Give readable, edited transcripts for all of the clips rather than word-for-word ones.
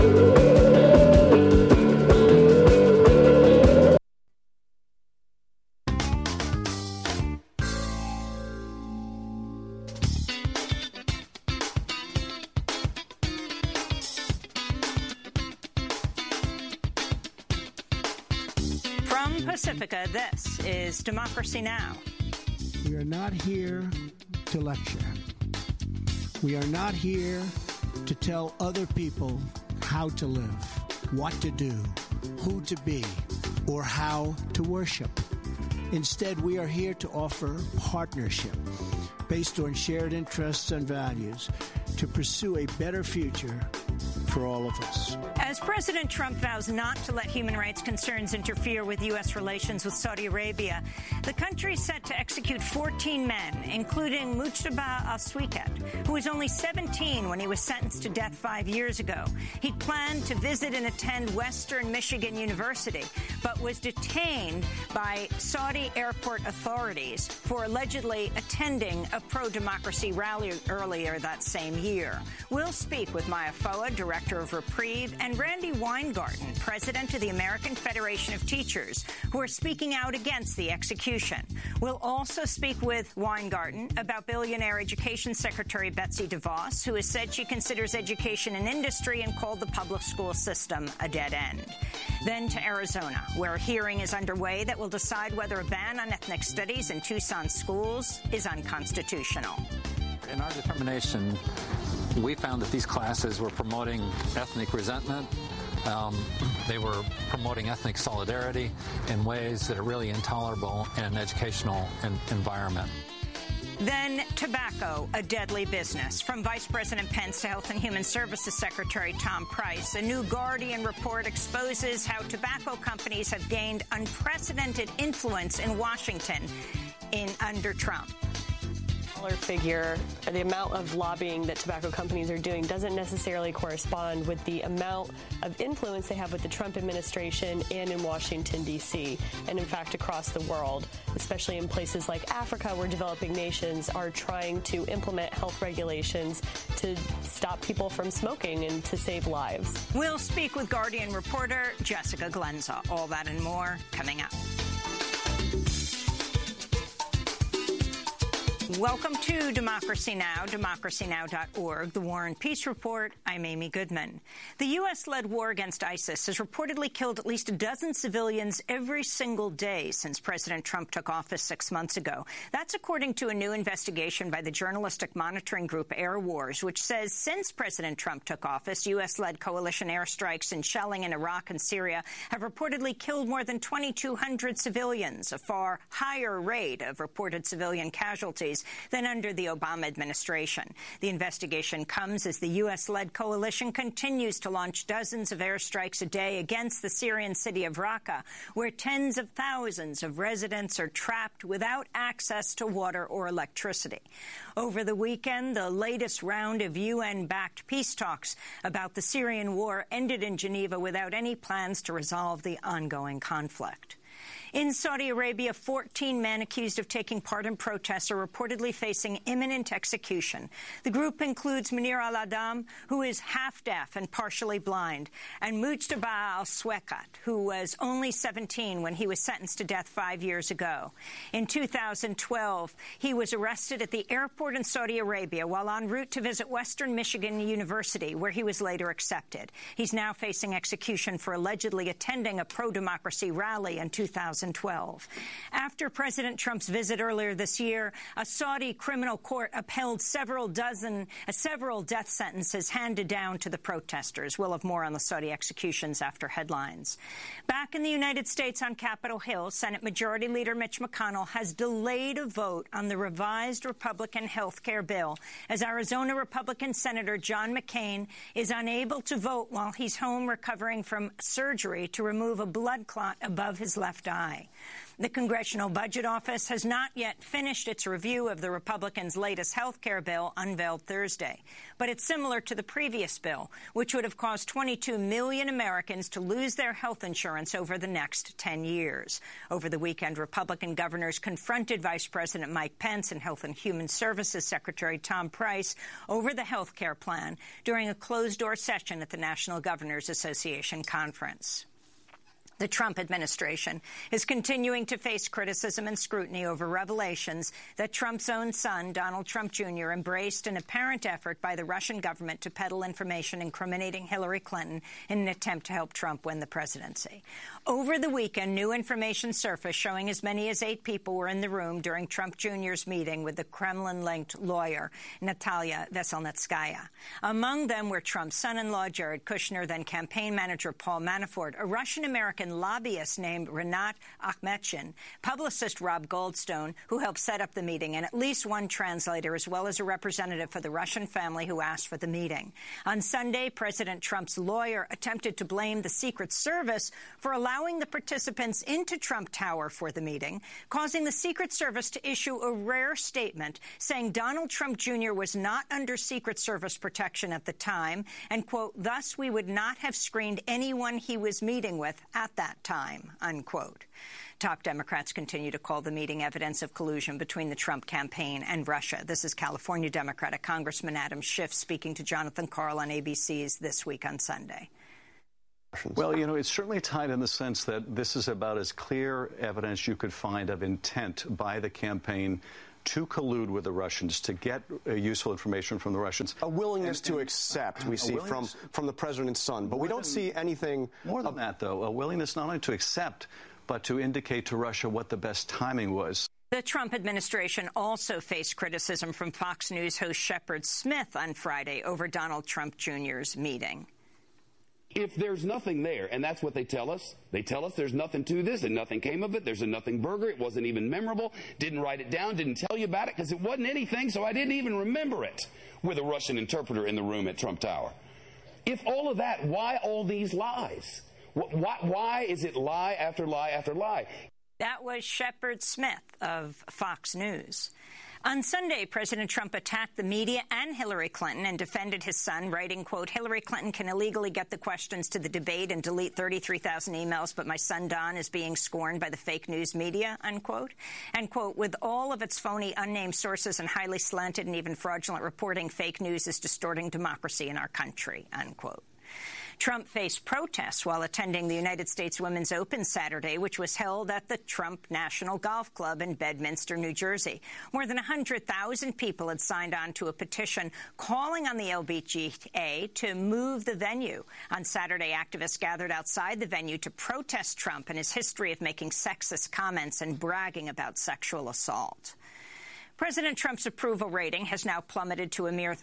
From Pacifica, this is Democracy Now! We are not here to lecture. We are not here to tell other people how to live, what to do, who to be, or how to worship. Instead, we are here to offer partnership based on shared interests and values to pursue a better future for all of us. As President Trump vows not to let human rights concerns interfere with U.S. relations with Saudi Arabia, the country is set to execute 14 men, including Mujtaba al-Swekat, who was only 17 when he was sentenced to death 5 years ago. He planned to visit and attend Western Michigan University, but was detained by Saudi airport authorities for allegedly attending a pro-democracy rally earlier that same year. We'll speak with Maya Foa, Director of Reprieve, and Randy Weingarten, President of the American Federation of Teachers, who are speaking out against the execution. We'll also speak with Weingarten about billionaire Education Secretary Betsy DeVos, who has said she considers education an industry and called the public school system a dead end. Then to Arizona, where a hearing is underway that will decide whether a ban on ethnic studies in Tucson schools is unconstitutional. In our determination, we found that these classes were promoting ethnic resentment. They were promoting ethnic solidarity in ways that are really intolerable in an educational environment. Then tobacco, a deadly business. From Vice President Pence to Health and Human Services Secretary Tom Price, a new Guardian report exposes how tobacco companies have gained unprecedented influence in Washington under Trump. Figure, the amount of lobbying that tobacco companies are doing doesn't necessarily correspond with the amount of influence they have with the Trump administration and in Washington, D.C., and in fact across the world, especially in places like Africa, where developing nations are trying to implement health regulations to stop people from smoking and to save lives. We'll speak with Guardian reporter Jessica Glenza. All that and more coming up. Welcome to Democracy Now!, democracynow.org, the War and Peace Report. I'm Amy Goodman. The U.S.-led war against ISIS has reportedly killed at least a dozen civilians every single day since President Trump took office 6 months ago. That's according to a new investigation by the journalistic monitoring group Air Wars, which says since President Trump took office, U.S.-led coalition airstrikes and shelling in Iraq and Syria have reportedly killed more than 2,200 civilians, a far higher rate of reported civilian casualties than under the Obama administration. The investigation comes as the U.S.-led coalition continues to launch dozens of airstrikes a day against the Syrian city of Raqqa, where tens of thousands of residents are trapped without access to water or electricity. Over the weekend, the latest round of UN-backed peace talks about the Syrian war ended in Geneva without any plans to resolve the ongoing conflict. In Saudi Arabia, 14 men accused of taking part in protests are reportedly facing imminent execution. The group includes Munir al-Adam, who is half-deaf and partially blind, and Mujtaba al-Swekat, who was only 17 when he was sentenced to death 5 years ago. In 2012, he was arrested at the airport in Saudi Arabia while en route to visit Western Michigan University, where he was later accepted. He's now facing execution for allegedly attending a pro-democracy rally in 2012. After President Trump's visit earlier this year, a Saudi criminal court upheld several death sentences handed down to the protesters. We'll have more on the Saudi executions after headlines. Back in the United States on Capitol Hill, Senate Majority Leader Mitch McConnell has delayed a vote on the revised Republican health care bill as Arizona Republican Senator John McCain is unable to vote while he's home recovering from surgery to remove a blood clot above his left eye. July. The Congressional Budget Office has not yet finished its review of the Republicans' latest health care bill unveiled Thursday. But it's similar to the previous bill, which would have caused 22 million Americans to lose their health insurance over the next 10 years. Over the weekend, Republican governors confronted Vice President Mike Pence and Health and Human Services Secretary Tom Price over the health care plan during a closed-door session at the National Governors Association conference. The Trump administration is continuing to face criticism and scrutiny over revelations that Trump's own son, Donald Trump Jr., embraced an apparent effort by the Russian government to peddle information incriminating Hillary Clinton in an attempt to help Trump win the presidency. Over the weekend, new information surfaced showing as many as 8 people were in the room during Trump Jr.'s meeting with the Kremlin-linked lawyer Natalia Veselnitskaya. Among them were Trump's son-in-law, Jared Kushner, then campaign manager Paul Manafort, a Russian-American lobbyist named Renat Akhmetshin, publicist Rob Goldstone, who helped set up the meeting, and at least one translator, as well as a representative for the Russian family who asked for the meeting. On Sunday, President Trump's lawyer attempted to blame the Secret Service for allowing the participants into Trump Tower for the meeting, causing the Secret Service to issue a rare statement saying Donald Trump Jr. was not under Secret Service protection at the time, and, quote, thus we would not have screened anyone he was meeting with at that time, unquote. Top Democrats continue to call the meeting evidence of collusion between the Trump campaign and Russia. This is California Democratic Congressman Adam Schiff speaking to Jonathan Karl on ABC's This Week on Sunday. Well, you know, it's certainly tied in the sense that this is about as clear evidence you could find of intent by the campaign to collude with the Russians, to get useful information from the Russians. A willingness to accept, we see from the president's son, but we don't see anything more than that, though. A willingness not only to accept, but to indicate to Russia what the best timing was. The Trump administration also faced criticism from Fox News host Shepard Smith on Friday over Donald Trump Jr.'s meeting. If there's nothing there, and that's what they tell us there's nothing to this and nothing came of it, there's a nothing burger, it wasn't even memorable, didn't write it down, didn't tell you about it because it wasn't anything, so I didn't even remember it, with a Russian interpreter in the room at Trump Tower. If all of that, why all these lies? Why is it lie after lie after lie? That was Shepard Smith of Fox News. On Sunday, President Trump attacked the media and Hillary Clinton and defended his son, writing, quote, Hillary Clinton can illegally get the questions to the debate and delete 33,000 emails, but my son Don is being scorned by the fake news media, unquote. And, quote, with all of its phony, unnamed sources and highly slanted and even fraudulent reporting, fake news is distorting democracy in our country, unquote. Trump faced protests while attending the United States Women's Open Saturday, which was held at the Trump National Golf Club in Bedminster, New Jersey. More than 100,000 people had signed on to a petition calling on the LBGA to move the venue. On Saturday, activists gathered outside the venue to protest Trump and his history of making sexist comments and bragging about sexual assault. President Trump's approval rating has now plummeted to a mere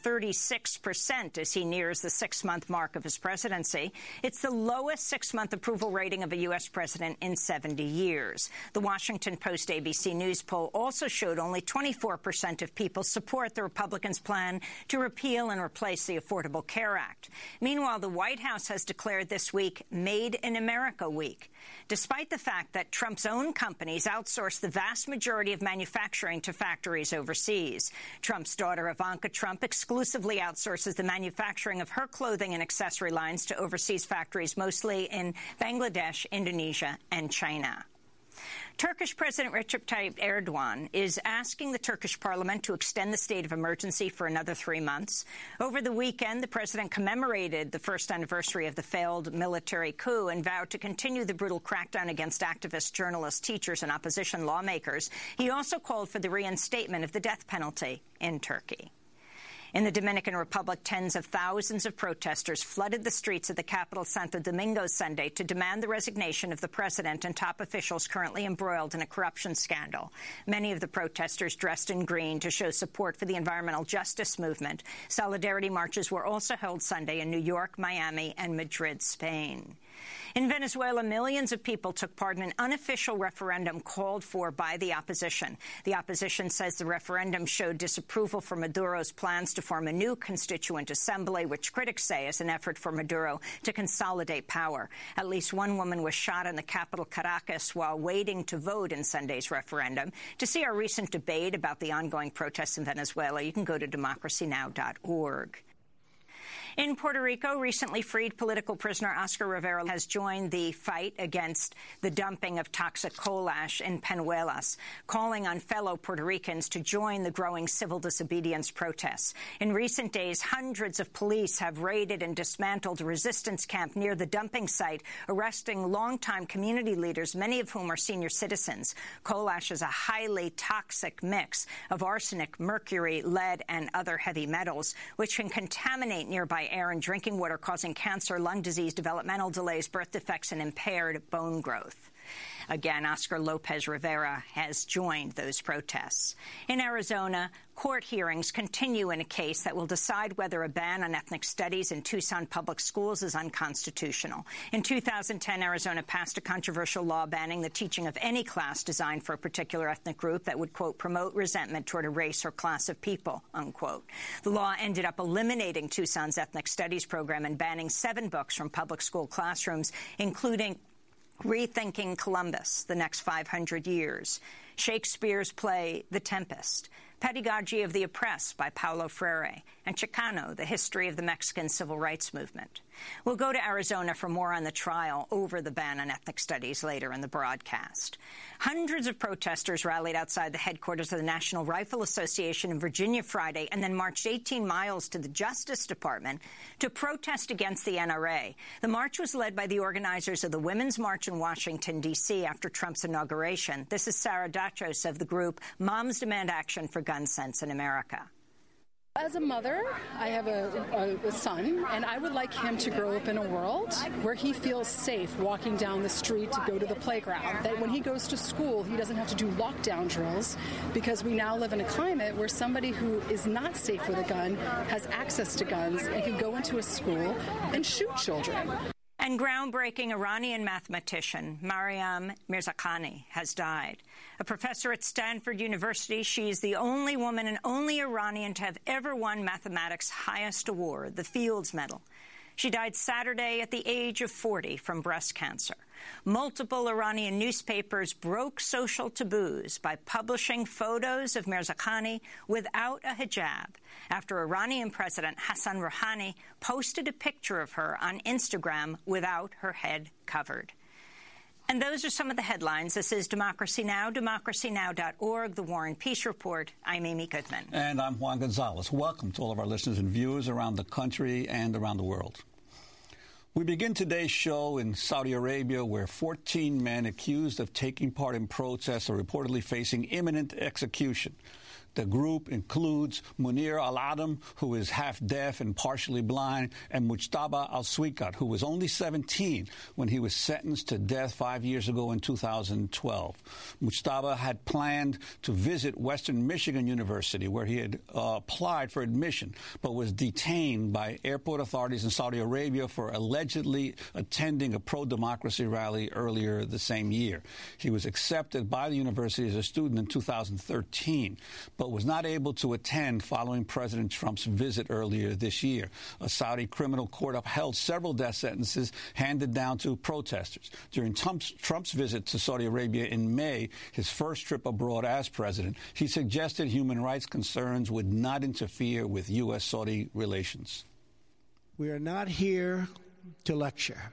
36% as he nears the 6-month mark of his presidency. It's the lowest 6-month approval rating of a U.S. president in 70 years. The Washington Post ABC News poll also showed only 24% of people support the Republicans' plan to repeal and replace the Affordable Care Act. Meanwhile, the White House has declared this week Made in America Week, despite the fact that Trump's own companies outsource the vast majority of manufacturing to factories overseas. Trump's daughter, Ivanka Trump, exclusively outsources the manufacturing of her clothing and accessory lines to overseas factories, mostly in Bangladesh, Indonesia, and China. Turkish President Recep Tayyip Erdogan is asking the Turkish parliament to extend the state of emergency for another 3 months. Over the weekend, the president commemorated the first anniversary of the failed military coup and vowed to continue the brutal crackdown against activists, journalists, teachers, and opposition lawmakers. He also called for the reinstatement of the death penalty in Turkey. In the Dominican Republic, tens of thousands of protesters flooded the streets of the capital Santo Domingo Sunday to demand the resignation of the president and top officials currently embroiled in a corruption scandal. Many of the protesters dressed in green to show support for the environmental justice movement. Solidarity marches were also held Sunday in New York, Miami, and Madrid, Spain. In Venezuela, millions of people took part in an unofficial referendum called for by the opposition. The opposition says the referendum showed disapproval for Maduro's plans to form a new constituent assembly, which critics say is an effort for Maduro to consolidate power. At least one woman was shot in the capital, Caracas, while waiting to vote in Sunday's referendum. To see our recent debate about the ongoing protests in Venezuela, you can go to democracynow.org. In Puerto Rico, recently freed political prisoner Oscar Rivera has joined the fight against the dumping of toxic coal ash in Peñuelas, calling on fellow Puerto Ricans to join the growing civil disobedience protests. In recent days, hundreds of police have raided and dismantled a resistance camp near the dumping site, arresting longtime community leaders, many of whom are senior citizens. Coal ash is a highly toxic mix of arsenic, mercury, lead, and other heavy metals, which can contaminate nearby air and drinking water, causing cancer, lung disease, developmental delays, birth defects, and impaired bone growth. Again, Oscar Lopez Rivera has joined those protests. In Arizona, court hearings continue in a case that will decide whether a ban on ethnic studies in Tucson public schools is unconstitutional. In 2010, Arizona passed a controversial law banning the teaching of any class designed for a particular ethnic group that would, quote, promote resentment toward a race or class of people, unquote. The law ended up eliminating Tucson's ethnic studies program and banning 7 books from public school classrooms, including Rethinking Columbus, The Next 500 Years, Shakespeare's play The Tempest, Pedagogy of the Oppressed by Paulo Freire, and Chicano, The History of the Mexican Civil Rights Movement. We'll go to Arizona for more on the trial over the ban on ethnic studies later in the broadcast. Hundreds of protesters rallied outside the headquarters of the National Rifle Association in Virginia Friday and then marched 18 miles to the Justice Department to protest against the NRA. The march was led by the organizers of the Women's March in Washington, D.C. after Trump's inauguration. This is Sarah Dachos of the group Moms Demand Action for Gun Sense in America. As a mother, I have a son, and I would like him to grow up in a world where he feels safe walking down the street to go to the playground, that when he goes to school, he doesn't have to do lockdown drills, because we now live in a climate where somebody who is not safe with a gun has access to guns and can go into a school and shoot children. And groundbreaking Iranian mathematician Maryam Mirzakhani has died. A professor at Stanford University, she is the only woman and only Iranian to have ever won mathematics' highest award, the Fields Medal. She died Saturday at the age of 40 from breast cancer. Multiple Iranian newspapers broke social taboos by publishing photos of Mirzakhani without a hijab after Iranian President Hassan Rouhani posted a picture of her on Instagram without her head covered. And those are some of the headlines. This is Democracy Now!, democracynow.org, The War and Peace Report. I'm Amy Goodman. And I'm Juan Gonzalez. Welcome to all of our listeners and viewers around the country and around the world. We begin today's show in Saudi Arabia, where 14 men accused of taking part in protests are reportedly facing imminent execution. The group includes Munir al-Adam, who is half-deaf and partially blind, and Mujtaba al-Swikat, who was only 17 when he was sentenced to death 5 years ago in 2012. Mujtaba had planned to visit Western Michigan University, where he had applied for admission, but was detained by airport authorities in Saudi Arabia for allegedly attending a pro-democracy rally earlier the same year. He was accepted by the university as a student in 2013, but was not able to attend following President Trump's visit earlier this year. A Saudi criminal court upheld several death sentences handed down to protesters. During Trump's visit to Saudi Arabia in May, his first trip abroad as president, he suggested human rights concerns would not interfere with U.S.-Saudi relations. We are not here to lecture.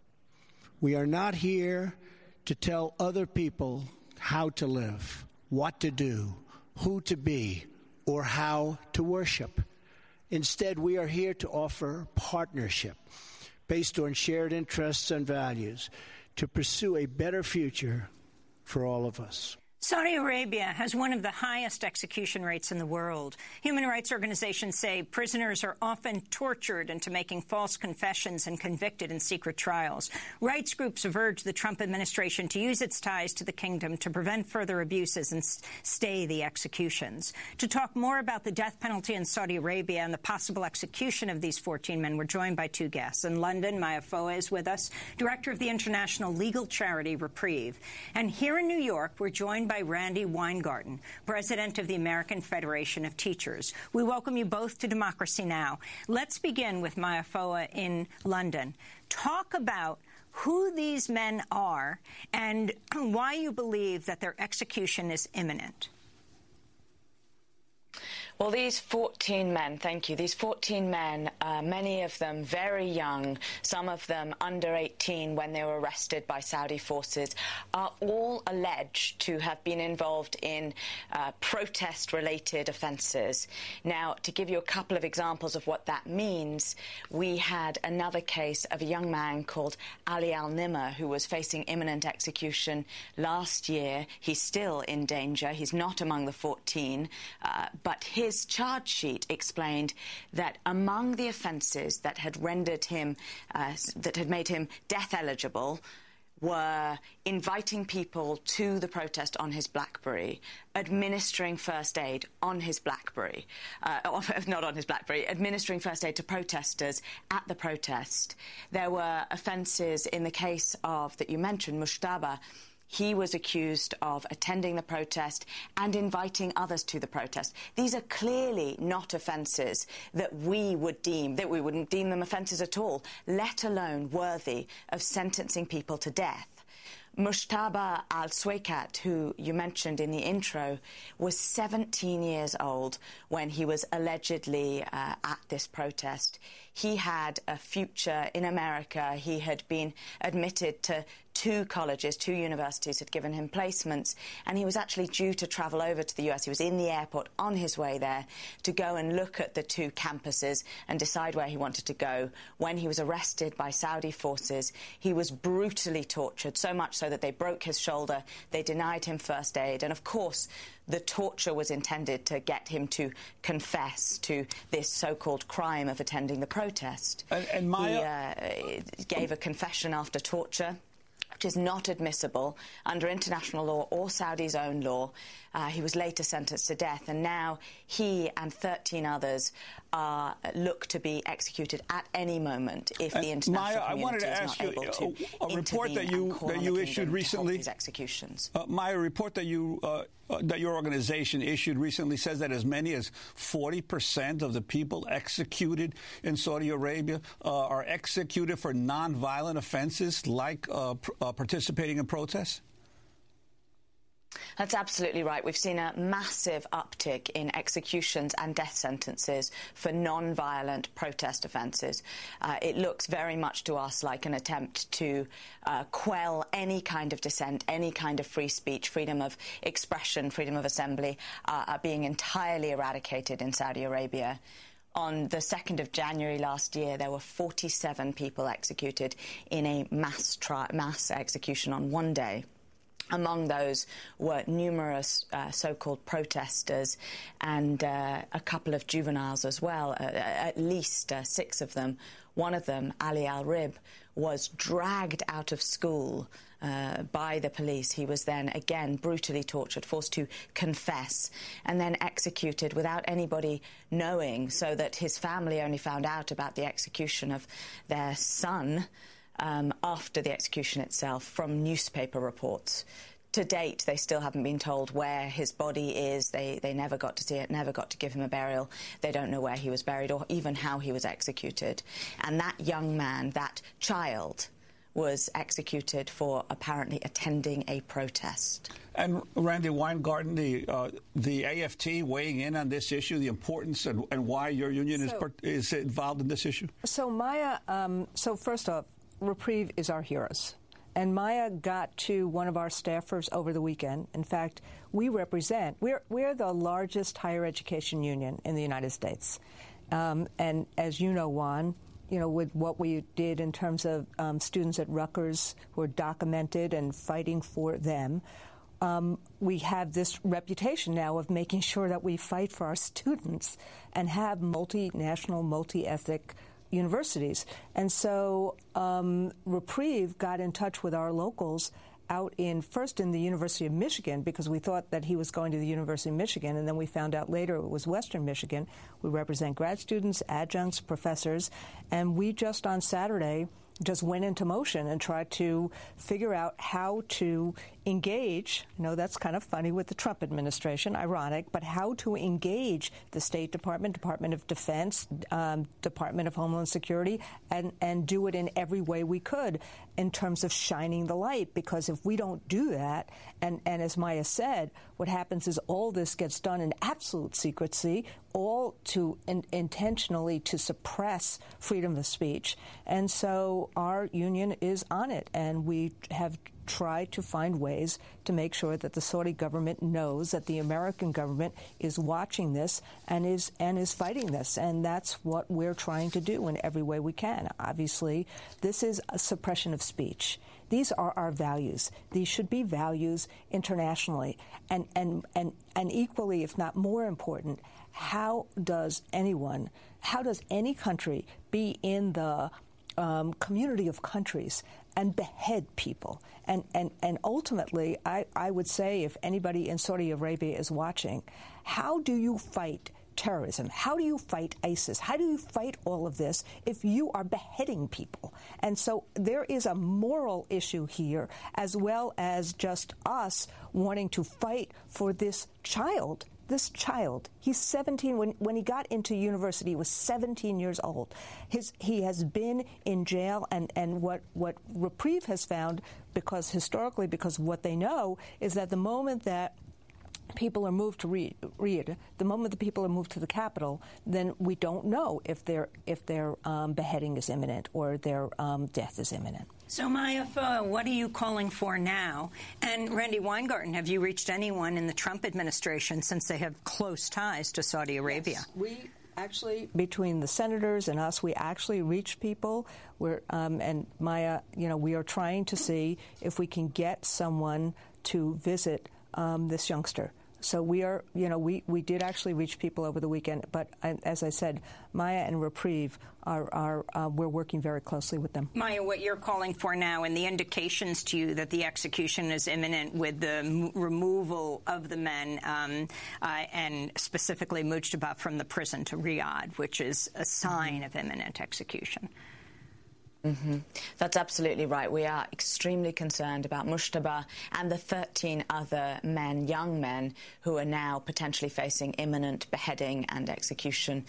We are not here to tell other people how to live, what to do, who to be, or how to worship. Instead, we are here to offer partnership based on shared interests and values to pursue a better future for all of us. Saudi Arabia has one of the highest execution rates in the world. Human rights organizations say prisoners are often tortured into making false confessions and convicted in secret trials. Rights groups have urged the Trump administration to use its ties to the kingdom to prevent further abuses and stay the executions. To talk more about the death penalty in Saudi Arabia and the possible execution of these 14 men, we're joined by 2 guests. In London, Maya Foa is with us, director of the international legal charity Reprieve. And here in New York, we're joined by by Randi Weingarten, president of the American Federation of Teachers. We welcome you both to Democracy Now! Let's begin with Maya Foa in London. Talk about who these men are and why you believe that their execution is imminent. Well, these 14 men, thank you, these 14 men, many of them very young, some of them under 18 when they were arrested by Saudi forces, are all alleged to have been involved in protest-related offences. Now, to give you a couple of examples of what that means, we had another case of a young man called Ali Al-Nimr who was facing imminent execution last year. He's still in danger. He's not among the 14, but his charge sheet explained that among the offences that had rendered him, that had made him death eligible, were inviting people to the protest on his BlackBerry, administering first aid on his BlackBerry, not on his BlackBerry, administering first aid to protesters at the protest. There were offences in the case of, that you mentioned, Mujtaba. He was accused of attending the protest and inviting others to the protest. These are clearly not offences that we wouldn't deem them offences at all, let alone worthy of sentencing people to death. Mujtaba al-Swaykat, who you mentioned in the intro, was 17 years old when he was allegedly at this protest. He had a future in America. He had been admitted to 2 colleges, 2 universities had given him placements, and he was actually due to travel over to the US. He was in the airport on his way there to go and look at the 2 campuses and decide where he wanted to go. When he was arrested by Saudi forces, he was brutally tortured, so much so that they broke his shoulder, they denied him first aid, and of course the torture was intended to get him to confess to this so-called crime of attending the protest. And Maya, he gave a confession after torture, which is not admissible under international law or Saudi's own law. He was later sentenced to death, and now he and 13 others look to be executed at any moment if the international community is not able to a report that you issued recently. These executions. Maya, a report that your organization issued recently says that as many as 40% of the people executed in Saudi Arabia are executed for nonviolent offenses like participating in protests. That's absolutely right. We've seen a massive uptick in executions and death sentences for non-violent protest offences. It looks very much to us like an attempt to quell any kind of dissent, any kind of free speech, freedom of expression, freedom of assembly, being entirely eradicated in Saudi Arabia. On the 2nd of January last year, there were 47 people executed in a mass execution on one day. Among those were numerous so-called protesters and a couple of juveniles as well, at least 6 of them. One of them, Ali Al-Rib, was dragged out of school by the police. He was then again brutally tortured, forced to confess, and then executed without anybody knowing, so that his family only found out about the execution of their son after the execution itself from newspaper reports. To date, they still haven't been told where his body is. They never got to see it, never got to give him a burial. They don't know where he was buried or even how he was executed. And that young man, that child, was executed for apparently attending a protest. And Randi Weingarten, the AFT weighing in on this issue, the importance and why your union is involved in this issue? So, Maya, so first off, Reprieve is our heroes. And Maya got to one of our staffers over the weekend. In fact, we're the largest higher education union in the United States. And as you know, Juan, with what we did in terms of students at Rutgers who are documented and fighting for them, we have this reputation now of making sure that we fight for our students and have multinational, multi-ethnic universities. And so Reprieve got in touch with our locals out first in the University of Michigan, because we thought that he was going to the University of Michigan, and then we found out later it was Western Michigan. We represent grad students, adjuncts, professors, and we just on Saturday just went into motion and tried to figure out how to engage, that's kind of funny with the Trump administration, ironic, but how to engage the State Department, Department of Defense, Department of Homeland Security, and do it in every way we could in terms of shining the light. Because if we don't do that, and as Maya said, what happens is all this gets done in absolute secrecy, all to intentionally to suppress freedom of speech. And so our union is on it, and we have tried to find ways to make sure that the Saudi government knows that the American government is watching this and is fighting this. And that's what we're trying to do in every way we can. Obviously, this is a suppression of speech. These are our values. These should be values internationally. And equally, if not more important, how does any country be in the community of countries and behead people? And ultimately, I would say, if anybody in Saudi Arabia is watching, how do you fight terrorism? How do you fight ISIS? How do you fight all of this if you are beheading people? And so there is a moral issue here, as well as just us wanting to fight for this child. This child, he's 17. When he got into university, he was 17 years old. He has been in jail, and what Reprieve has found, because historically, because what they know, is that the moment that people are moved to Riyadh, the moment the people are moved to the capital, then we don't know if their beheading is imminent or their death is imminent. So, Maya, what are you calling for now? And Randi Weingarten, have you reached anyone in the Trump administration, since they have close ties to Saudi Arabia? Yes, we actually, between the senators and us, we actually reach people. And Maya, we are trying to see if we can get someone to visit this youngster. So we are, we did actually reach people over the weekend, but as I said, Maya and Reprieve we're working very closely with them. Maya, what you're calling for now, and the indications to you that the execution is imminent with the removal of the men, and specifically Mujtaba from the prison to Riyadh, which is a sign of imminent execution. Mm-hmm. That's absolutely right. We are extremely concerned about Mujtaba and the 13 other men, young men, who are now potentially facing imminent beheading and execution.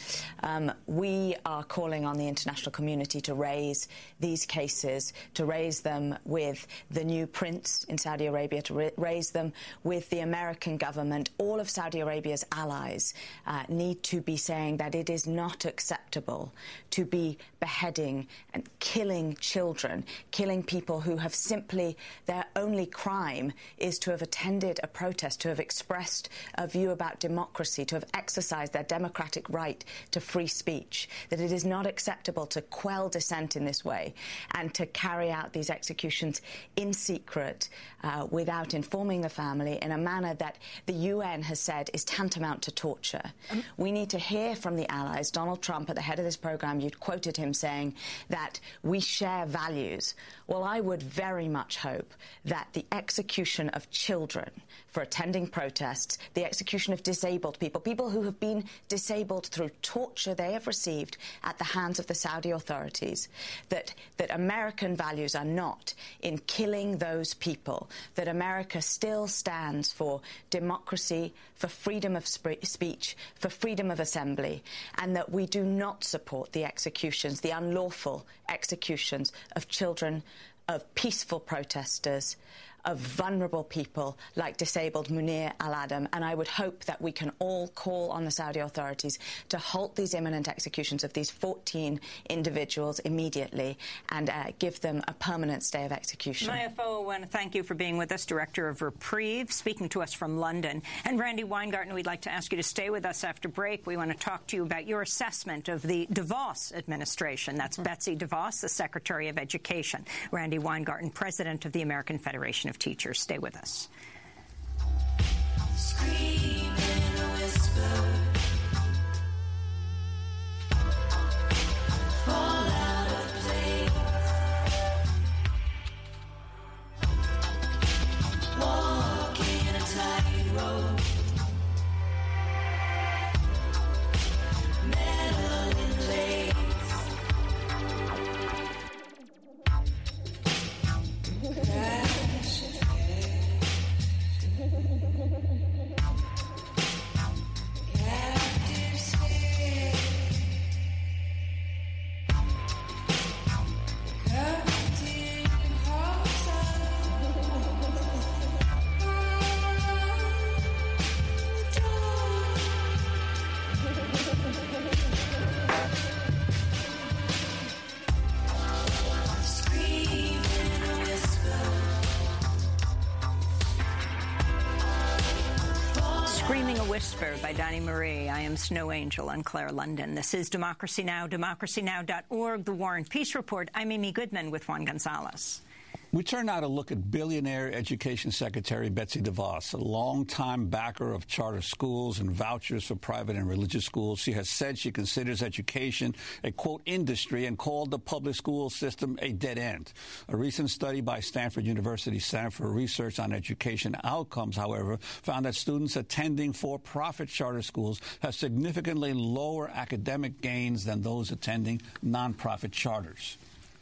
We are calling on the international community to raise these cases, to raise them with the new prince in Saudi Arabia, to raise them with the American government. All of Saudi Arabia's allies need to be saying that it is not acceptable to be beheading and killing children, killing people who have simply, their only crime is to have attended a protest, to have expressed a view about democracy, to have exercised their democratic right to free speech, that it is not acceptable to quell dissent in this way and to carry out these executions in secret without informing the family in a manner that the UN has said is tantamount to torture. We need to hear from the allies. Donald Trump, at the head of this program, you quoted him saying that we share values. Well, I would very much hope that the execution of children for attending protests, the execution of disabled people, people who have been disabled through torture they have received at the hands of the Saudi authorities, that American values are not in killing those people, that America still stands for democracy, for freedom of speech, for freedom of assembly, and that we do not support the executions, the unlawful executions of children, of peaceful protesters, of vulnerable people like disabled Munir al-Adam. And I would hope that we can all call on the Saudi authorities to halt these imminent executions of these 14 individuals immediately and give them a permanent stay of execution. Maya Foa, I want to thank you for being with us, Director of Reprieve, speaking to us from London. And Randi Weingarten, we'd like to ask you to stay with us after break. We want to talk to you about your assessment of the DeVos administration. That's Betsy DeVos, the Secretary of Education. Randi Weingarten, President of the American Federation of Teachers. Stay with us. Scream in a whisper. Fall out of place. Walking a tightrope. Metal in lace. Whisper by Donnie Marie. I am Snow Angel and Claire London. This is Democracy Now!, democracynow.org, The War and Peace Report. I'm Amy Goodman with Juan Gonzalez. We turn now to look at billionaire Education Secretary Betsy DeVos, a longtime backer of charter schools and vouchers for private and religious schools. She has said she considers education a, quote, industry and called the public school system a dead end. A recent study by Stanford University Center for Research on Education Outcomes, however, found that students attending for-profit charter schools have significantly lower academic gains than those attending nonprofit charters.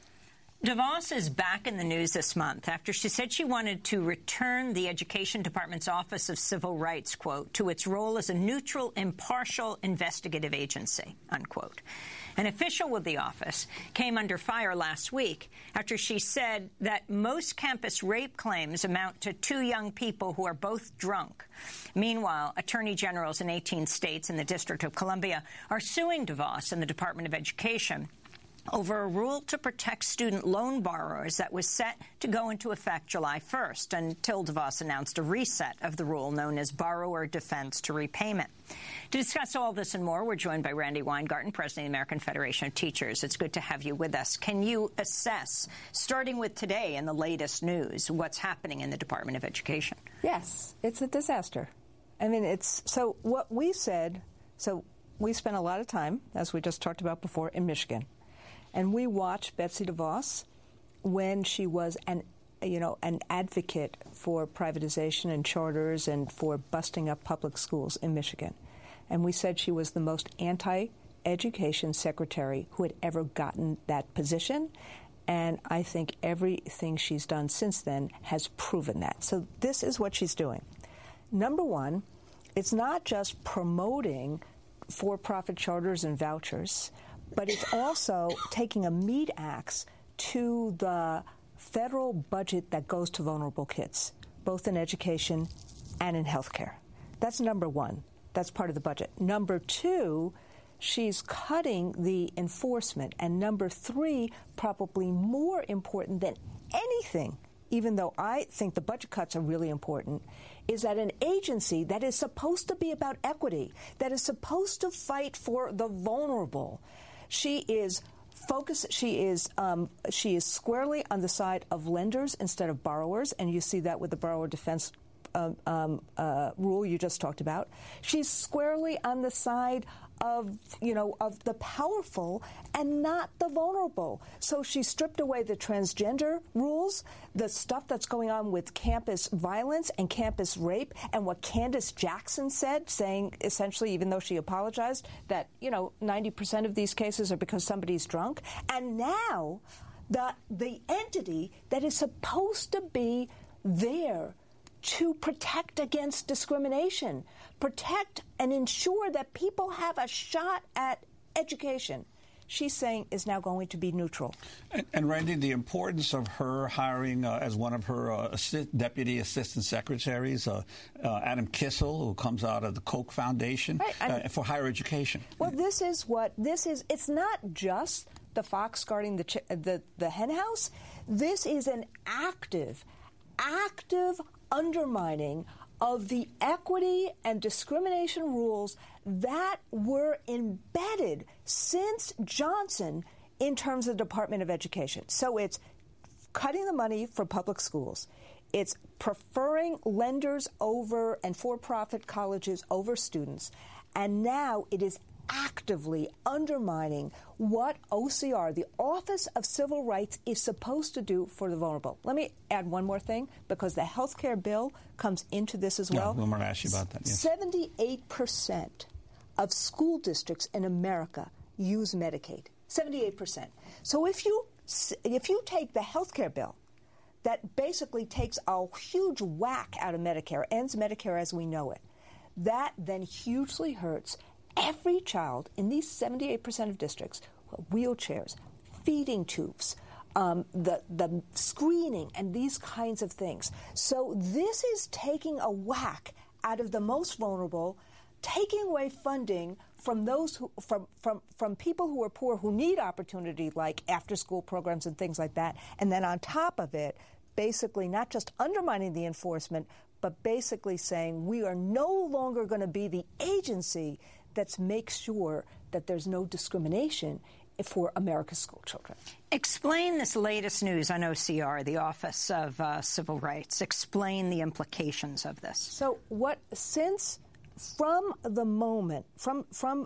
DeVos is back in the news this month after she said she wanted to return the Education Department's Office of Civil Rights, quote, to its role as a neutral, impartial investigative agency, unquote. An official with the office came under fire last week after she said that most campus rape claims amount to two young people who are both drunk. Meanwhile, attorney generals in 18 states and the District of Columbia are suing DeVos and the Department of Education over a rule to protect student loan borrowers that was set to go into effect July 1st until DeVos announced a reset of the rule known as borrower defense to repayment. To discuss all this and more, we're joined by Randi Weingarten, President of the American Federation of Teachers. It's good to have you with us. Can you assess, starting with today and the latest news, what's happening in the Department of Education? Yes, it's a disaster. I mean, so what we said, so we spent a lot of time, as we just talked about before, in Michigan. And we watched Betsy DeVos when she was an advocate for privatization and charters and for busting up public schools in Michigan. And we said she was the most anti-education secretary who had ever gotten that position. And I think everything she's done since then has proven that. So this is what she's doing. Number one, it's not just promoting for-profit charters and vouchers, but it's also taking a meat axe to the federal budget that goes to vulnerable kids, both in education and in health care. That's number one. That's part of the budget. Number two, she's cutting the enforcement. And number three, probably more important than anything, even though I think the budget cuts are really important, is that an agency that is supposed to be about equity, that is supposed to fight for the vulnerable, she is focused. She is squarely on the side of lenders instead of borrowers, and you see that with the borrower defense rule you just talked about. She's squarely on the side of the powerful and not the vulnerable. So she stripped away the transgender rules, the stuff that's going on with campus violence and campus rape, and what Candace Jackson said, saying essentially, even though she apologized, that 90% of these cases are because somebody's drunk. And now the entity that is supposed to be there to protect against discrimination, protect and ensure that people have a shot at education, she's saying is now going to be neutral. And Randi, the importance of her hiring as one of her deputy assistant secretaries, Adam Kissel, who comes out of the Koch Foundation, for higher education. Well, this is. It's not just the fox guarding the hen house. This is an active undermining of the equity and discrimination rules that were embedded since Johnson in terms of the Department of Education. So it's cutting the money for public schools. It's preferring lenders over and for-profit colleges over students. And now it is actively undermining what OCR, the Office of Civil Rights, is supposed to do for the vulnerable. Let me add one more thing, because the health care bill comes into this as well. Yeah, I'm going to ask you about that. Yes. 78% of school districts in America use Medicaid. 78%. So if you take the health care bill, that basically takes a huge whack out of Medicare, ends Medicare as we know it, that then hugely hurts every child in these 78% of districts, wheelchairs, feeding tubes, the screening, and these kinds of things. So this is taking a whack out of the most vulnerable, taking away funding from those who, from people who are poor, who need opportunity, like after-school programs and things like that, and then on top of it, basically not just undermining the enforcement, but basically saying we are no longer going to be the agency that makes sure that there's no discrimination for America's school children. Explain this latest news on OCR, the Office of Civil Rights. Explain the implications of this. So from the moment, from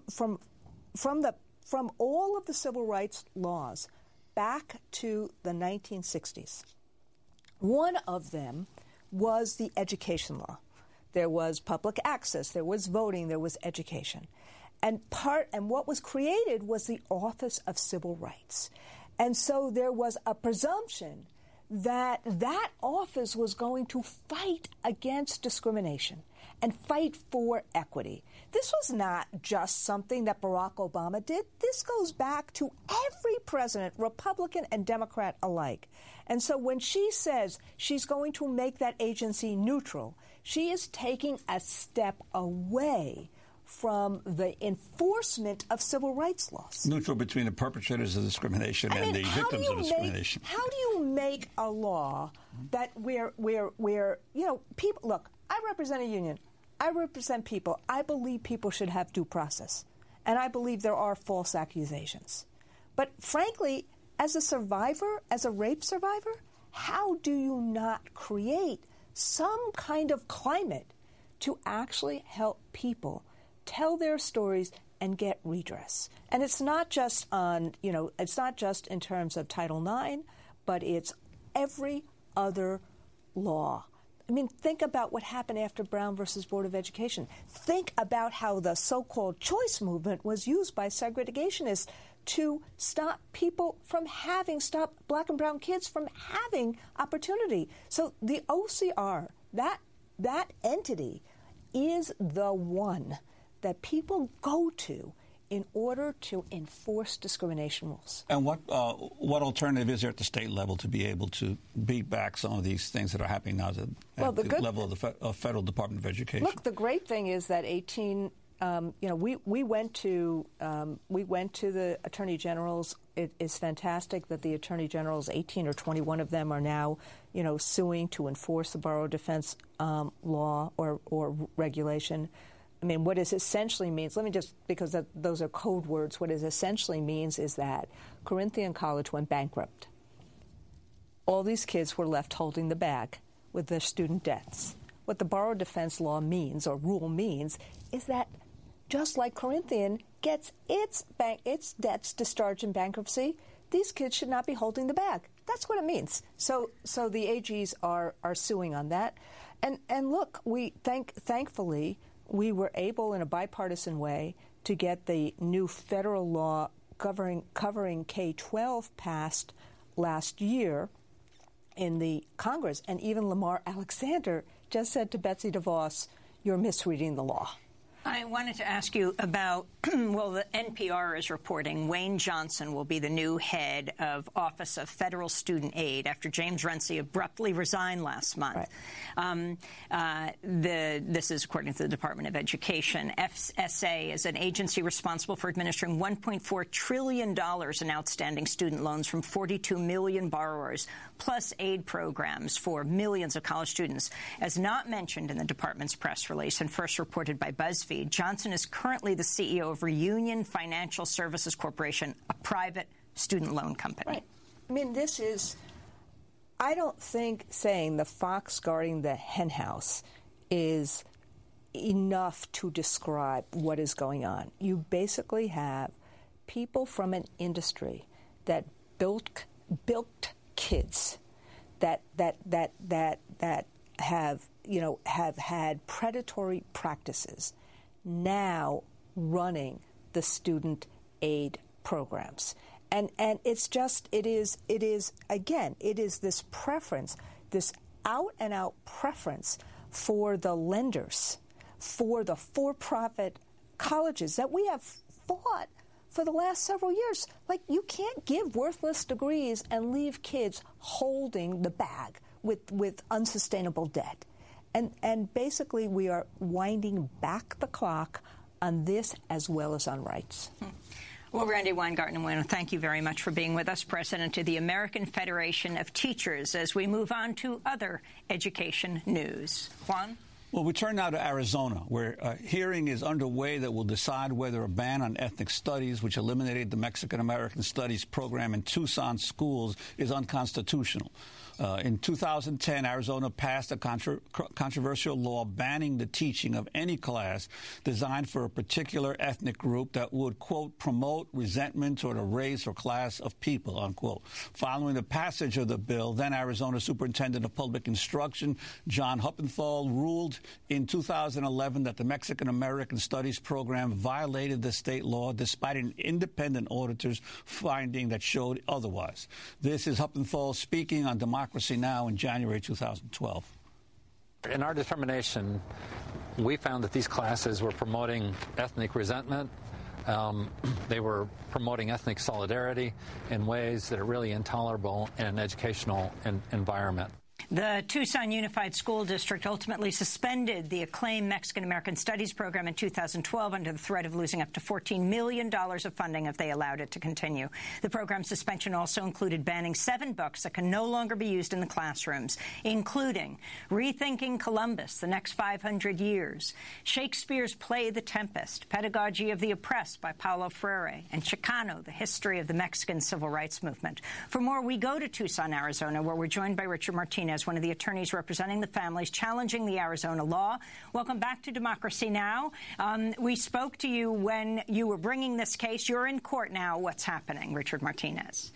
all of the civil rights laws back to the 1960s, one of them was the education law. There was public access, there was voting, there was education. And what was created was the Office of Civil Rights. And so there was a presumption that that office was going to fight against discrimination and fight for equity. This was not just something that Barack Obama did. This goes back to every president, Republican and Democrat alike. And so when she says she's going to make that agency neutral, she is taking a step away from the enforcement of civil rights laws. Neutral between the perpetrators of discrimination and the victims of discrimination. How do you make a law that where people, look, I represent a union. I represent people. I believe people should have due process. And I believe there are false accusations. But frankly, as a survivor, as a rape survivor, how do you not create some kind of climate to actually help people tell their stories and get redress? And it's not just it's not just in terms of Title IX, but it's every other law. I mean, think about what happened after Brown versus Board of Education. Think about how the so-called choice movement was used by segregationists to stop black and brown kids from having opportunity. So the OCR, that entity, is the one that people go to in order to enforce discrimination rules. And what alternative is there at the state level to be able to beat back some of these things that are happening now at the level of the Federal Department of Education? Look, the great thing is that we went to the Attorney Generals. It is fantastic that the Attorney Generals, 18 or 21 of them, are now, suing to enforce the borrower defense law or regulation. I mean, what it essentially means, because those are code words, what it essentially means is that Corinthian College went bankrupt. All these kids were left holding the bag with their student debts. What the borrower defense law means, or rule means, is that just like Corinthian gets its debts discharged in bankruptcy, these kids should not be holding the bag. That's what it means. So the AGs are suing on that. And look, thankfully, we were able, in a bipartisan way, to get the new federal law covering K-12 passed last year in the Congress. And even Lamar Alexander just said to Betsy DeVos, "You're misreading the law." I wanted to ask you about, the NPR is reporting Wayne Johnson will be the new head of Office of Federal Student Aid after James Renzi abruptly resigned last month. Right. This is according to the Department of Education. FSA is an agency responsible for administering $1.4 trillion in outstanding student loans from 42 million borrowers, plus aid programs for millions of college students. As not mentioned in the department's press release and first reported by BuzzFeed, Johnson is currently the CEO of Reunion Financial Services Corporation, a private student loan company. Right. I mean, I don't think saying the fox guarding the henhouse is enough to describe what is going on. You basically have people from an industry that built kids that have had predatory practices, now running the student aid programs. And it's just, it is this preference, this out-and-out preference for the lenders, for the for-profit colleges that we have fought for the last several years. Like, you can't give worthless degrees and leave kids holding the bag with unsustainable debt. And basically, we are winding back the clock on this as well as on rights. Well, Randi Weingarten, I want to thank you very much for being with us, President of the American Federation of Teachers, as we move on to other education news. Juan? Well, we turn now to Arizona, where a hearing is underway that will decide whether a ban on ethnic studies, which eliminated the Mexican-American Studies program in Tucson schools, is unconstitutional. In 2010, Arizona passed a controversial law banning the teaching of any class designed for a particular ethnic group that would, quote, promote resentment toward a race or class of people, unquote. Following the passage of the bill, then Arizona Superintendent of Public Instruction John Huppenthal ruled in 2011 that the Mexican-American Studies program violated the state law despite an independent auditor's finding that showed otherwise. This is Huppenthal speaking on Democracy Now! In January 2012. In our determination, we found that these classes were promoting ethnic resentment. They were promoting ethnic solidarity in ways that are really intolerable in an educational environment. The Tucson Unified School District ultimately suspended the acclaimed Mexican-American Studies program in 2012 under the threat of losing up to $14 million of funding if they allowed it to continue. The program suspension also included banning 7 books that can no longer be used in the classrooms, including Rethinking Columbus, The Next 500 Years, Shakespeare's play The Tempest, Pedagogy of the Oppressed by Paulo Freire, and Chicano, The History of the Mexican Civil Rights Movement. For more, we go to Tucson, Arizona, where we're joined by Richard Martinez, one of the attorneys representing the families challenging the Arizona law. Welcome back to Democracy Now! We spoke to you when you were bringing this case. You're in court now. What's happening, Richard Martinez?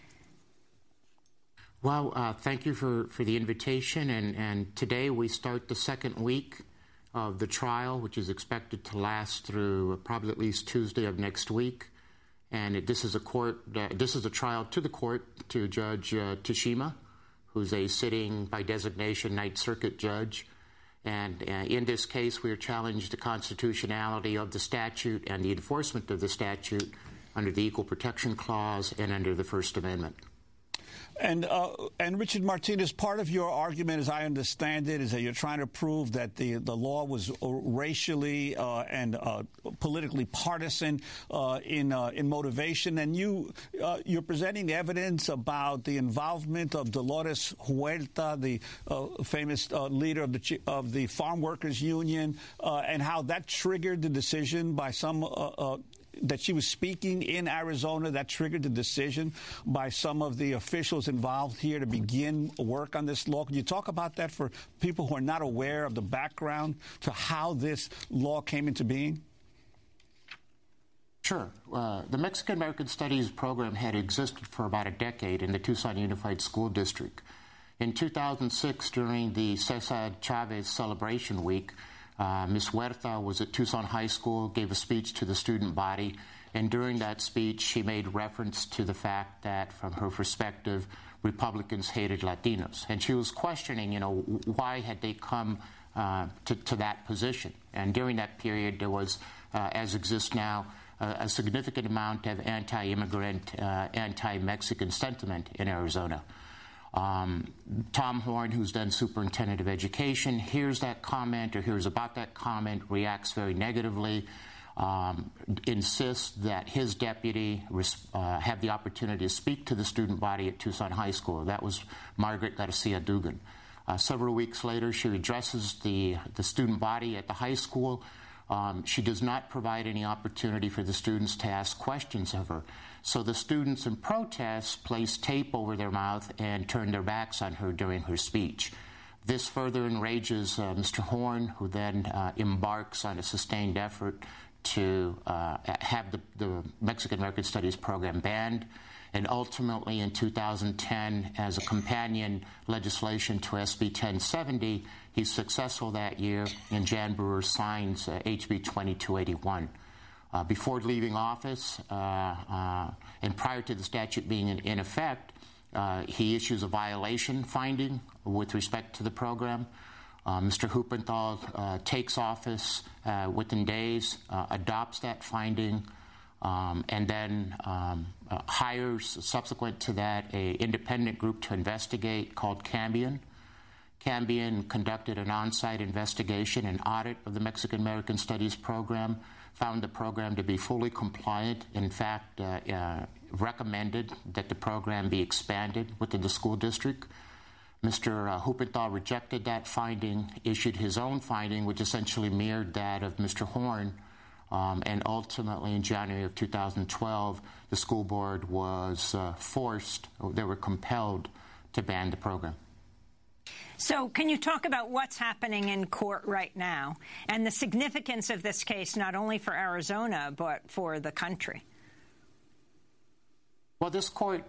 Well, thank you for the invitation. And today we start the second week of the trial, which is expected to last through probably at least Tuesday of next week. And this is a trial to the court to Judge Tashima, who's a sitting by designation Ninth Circuit judge. And in this case, we are challenged the constitutionality of the statute and the enforcement of the statute under the Equal Protection Clause and under the First Amendment. And Richard Martinez, part of your argument, as I understand it, is that you're trying to prove that the law was racially and politically partisan in motivation. And you're presenting evidence about the involvement of Dolores Huerta, the famous leader of the Farm Workers Union, and how that triggered the decision by some that she was speaking in Arizona, that triggered the decision by some of the officials involved here to begin work on this law. Can you talk about that for people who are not aware of the background to how this law came into being? Sure. The Mexican-American Studies program had existed for about a decade in the Tucson Unified School District. In 2006, during the Cesar Chavez Celebration Week, Ms. Huerta was at Tucson High School, gave a speech to the student body, and during that speech she made reference to the fact that, from her perspective, Republicans hated Latinos. And she was questioning, why had they come to that position. And during that period there was, as exists now, a significant amount of anti-immigrant, anti-Mexican sentiment in Arizona. Tom Horn, who's then superintendent of education, hears that comment or hears about that comment, reacts very negatively, insists that his deputy have the opportunity to speak to the student body at Tucson High School. That was Margaret Garcia Dugan. Several weeks later, she addresses the student body at the high school. She does not provide any opportunity for the students to ask questions of her. So the students in protest placed tape over their mouth and turned their backs on her during her speech. This further enrages Mr. Horn, who then embarks on a sustained effort to have the Mexican-American Studies program banned. And ultimately, in 2010, as a companion legislation to SB 1070, he's successful that year, and Jan Brewer signs HB 2281. Before leaving office, and prior to the statute being in effect, he issues a violation finding with respect to the program. Mr. Huppenthal takes office within days, adopts that finding, and then hires, subsequent to that, an independent group to investigate called Cambion. Cambian conducted an on-site investigation and audit of the Mexican-American Studies program, found the program to be fully compliant, in fact, recommended that the program be expanded within the school district. Mr. Huppenthal rejected that finding, issued his own finding, which essentially mirrored that of Mr. Horn, and ultimately in January of 2012, the school board was they were compelled to ban the program. So can you talk about what's happening in court right now and the significance of this case, not only for Arizona, but for the country? Well, this court,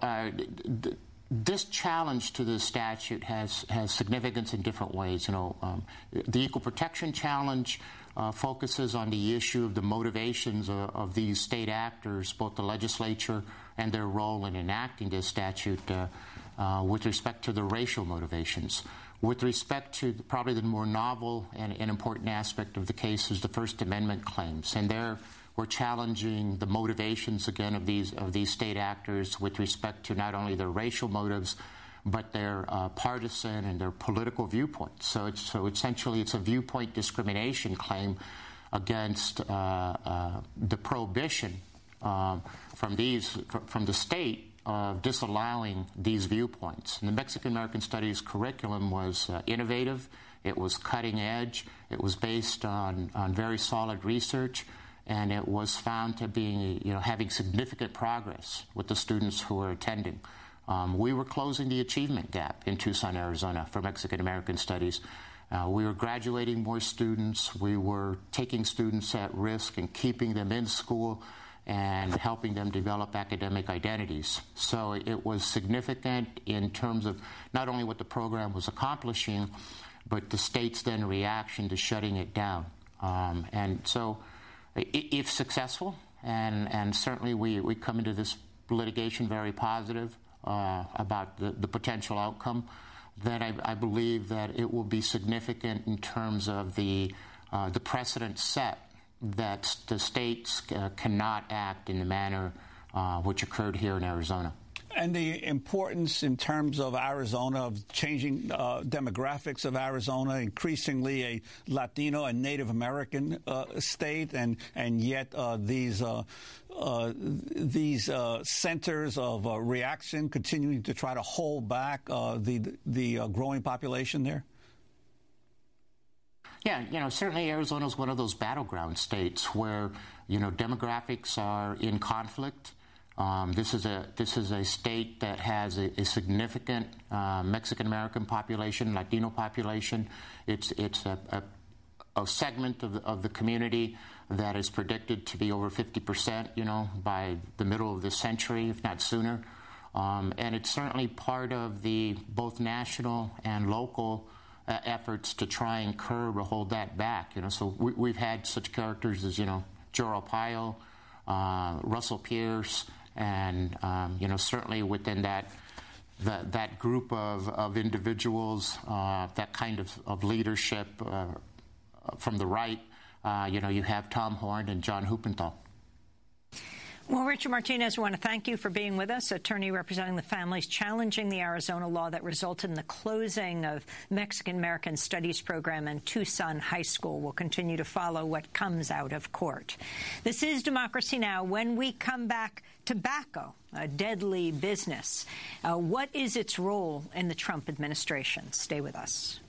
this challenge to the statute has significance in different ways. The equal protection challenge focuses on the issue of the motivations of these state actors, both the legislature and their role in enacting this statute with respect to the racial motivations. With respect to probably the more novel and important aspect of the case is the First Amendment claims. And there we're challenging the motivations, again, of these state actors with respect to not only their racial motives, but their partisan and their political viewpoints. So essentially it's a viewpoint discrimination claim against the prohibition from the state of disallowing these viewpoints. And the Mexican-American Studies curriculum was innovative, it was cutting edge, it was based on very solid research, and it was found to be, having significant progress with the students who were attending. We were closing the achievement gap in Tucson, Arizona for Mexican-American Studies. We were graduating more students. We were taking students at risk and keeping them in school and helping them develop academic identities. So it was significant in terms of not only what the program was accomplishing, but the state's then reaction to shutting it down. And so if successful, and certainly we come into this litigation very positive about the potential outcome, then I believe that it will be significant in terms of the precedent set that the states cannot act in the manner which occurred here in Arizona. And the importance in terms of Arizona, of changing demographics of Arizona, increasingly a Latino and Native American state, and yet these centers of reaction continuing to try to hold back the growing population there? Yeah, certainly Arizona is one of those battleground states where, demographics are in conflict. This is a state that has a significant Mexican-American population, Latino population. It's a segment of the community that is predicted to be over 50%, by the middle of this century, if not sooner. And it's certainly part of the both national and local efforts to try and curb or hold that back. So we've had such characters as, Joe Arpaio, Russell Pierce, and certainly within that group of individuals, that kind of leadership from the right, you have Tom Horn and John Huppenthal. Well, Richard Martinez, we want to thank you for being with us, attorney representing the families challenging the Arizona law that resulted in the closing of Mexican-American Studies program in Tucson High School. We'll continue to follow what comes out of court. This is Democracy Now! When we come back, tobacco, a deadly business. What is its role in the Trump administration? Stay with us.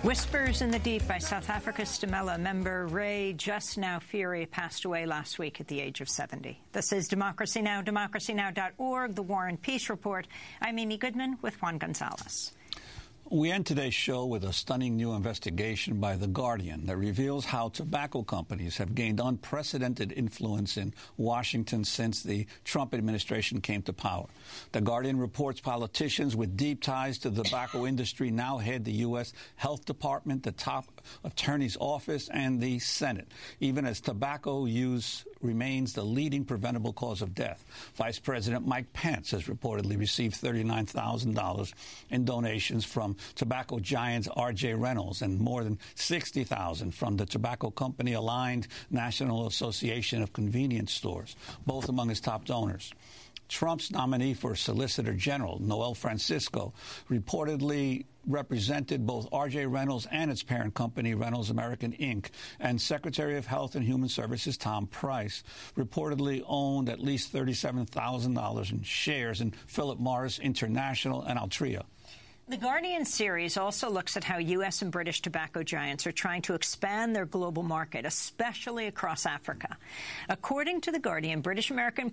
Whispers in the Deep by South Africa's Stamela member Ray Just Now Fury passed away last week at the age of 70. This is Democracy Now!, democracynow.org, The War and Peace Report. I'm Amy Goodman with Juan Gonzalez. We end today's show with a stunning new investigation by The Guardian that reveals how tobacco companies have gained unprecedented influence in Washington since the Trump administration came to power. The Guardian reports politicians with deep ties to the tobacco industry now head the U.S. Health Department, the top attorney's office, and the Senate, even as tobacco use remains the leading preventable cause of death. Vice President Mike Pence has reportedly received $39,000 in donations from tobacco giants R.J. Reynolds and more than $60,000 from the tobacco company aligned National Association of Convenience Stores, both among his top donors. Trump's nominee for Solicitor General, Noel Francisco, reportedly represented both R.J. Reynolds and its parent company, Reynolds American Inc., and Secretary of Health and Human Services Tom Price reportedly owned at least $37,000 in shares in Philip Morris International and Altria. The Guardian series also looks at how U.S. and British tobacco giants are trying to expand their global market, especially across Africa. According to The Guardian, British American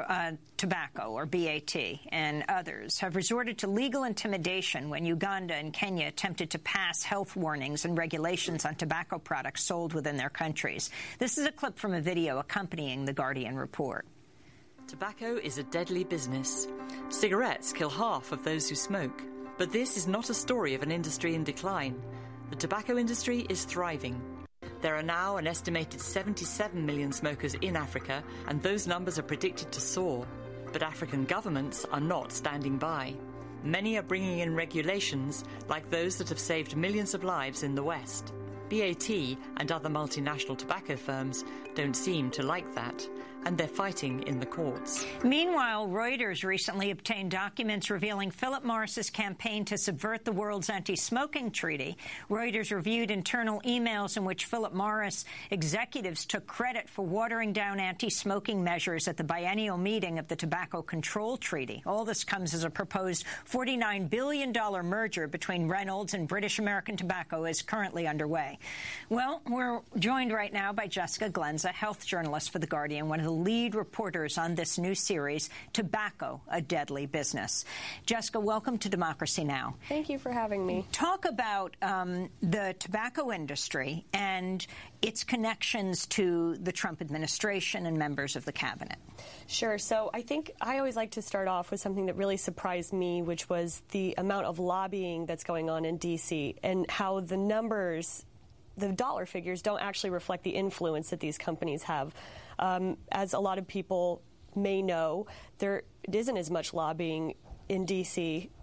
Tobacco, or BAT, and others have resorted to legal intimidation when Uganda and Kenya attempted to pass health warnings and regulations on tobacco products sold within their countries. This is a clip from a video accompanying The Guardian report. Tobacco is a deadly business. Cigarettes kill half of those who smoke. But this is not a story of an industry in decline. The tobacco industry is thriving. There are now an estimated 77 million smokers in Africa, and those numbers are predicted to soar. But African governments are not standing by. Many are bringing in regulations like those that have saved millions of lives in the West. BAT and other multinational tobacco firms don't seem to like that, and they're fighting in the courts. Meanwhile, Reuters recently obtained documents revealing Philip Morris's campaign to subvert the world's anti-smoking treaty. Reuters reviewed internal emails in which Philip Morris executives took credit for watering down anti-smoking measures at the biennial meeting of the Tobacco Control Treaty. All this comes as a proposed $49 billion merger between Reynolds and British American Tobacco is currently underway. Well, we're joined right now by Jessica Glenza, health journalist for The Guardian, one of the lead reporters on this new series, Tobacco, a Deadly Business. Jessica, welcome to Democracy Now! Thank you for having me. Talk about the tobacco industry and its connections to the Trump administration and members of the cabinet. Sure. So I think I always like to start off with something that really surprised me, which was the amount of lobbying that's going on in D.C. and how the numbers, the dollar figures, don't actually reflect the influence that these companies have. As a lot of people may know, there isn't as much lobbying in D.C.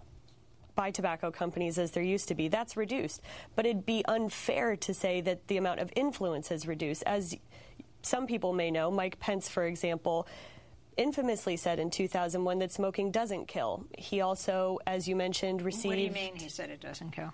by tobacco companies as there used to be. That's reduced. But it'd be unfair to say that the amount of influence has reduced. As some people may know, Mike Pence, for example, infamously said in 2001 that smoking doesn't kill. He also, as you mentioned, received... What do you mean he said it doesn't kill?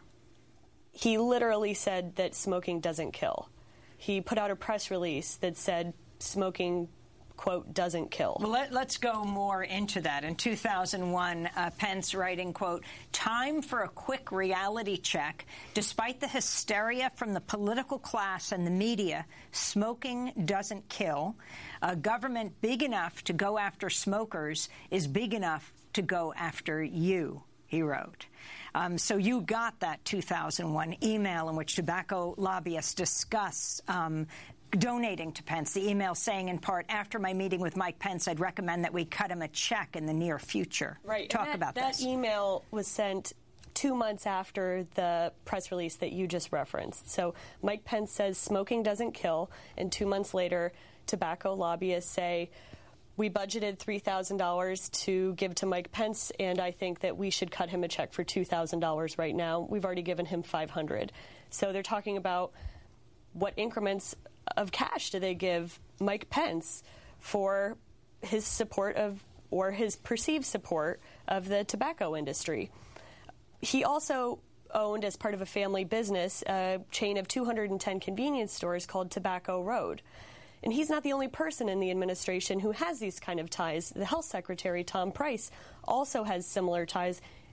He literally said that smoking doesn't kill. He put out a press release that said smoking, quote, doesn't kill. Well, let's go more into that. In 2001, Pence writing, quote, time for a quick reality check. Despite the hysteria from the political class and the media, smoking doesn't kill. A government big enough to go after smokers is big enough to go after you, he wrote. So you got that 2001 email in which tobacco lobbyists discuss donating to Pence. The email saying, in part, after my meeting with Mike Pence, I'd recommend that we cut him a check in the near future. Right. Talk about this. That email was sent 2 months after the press release that you just referenced. So Mike Pence says smoking doesn't kill, and 2 months later, tobacco lobbyists say, we budgeted $3,000 to give to Mike Pence, and I think that we should cut him a check for $2,000 right now. We've already given him $500. So they're talking about what increments of cash do they give Mike Pence for his support of, or his perceived support of, the tobacco industry. He also owned, as part of a family business, a chain of 210 convenience stores called Tobacco Road. And he's not the only person in the administration who has these kind of ties. The health secretary, Tom Price, also has similar ties,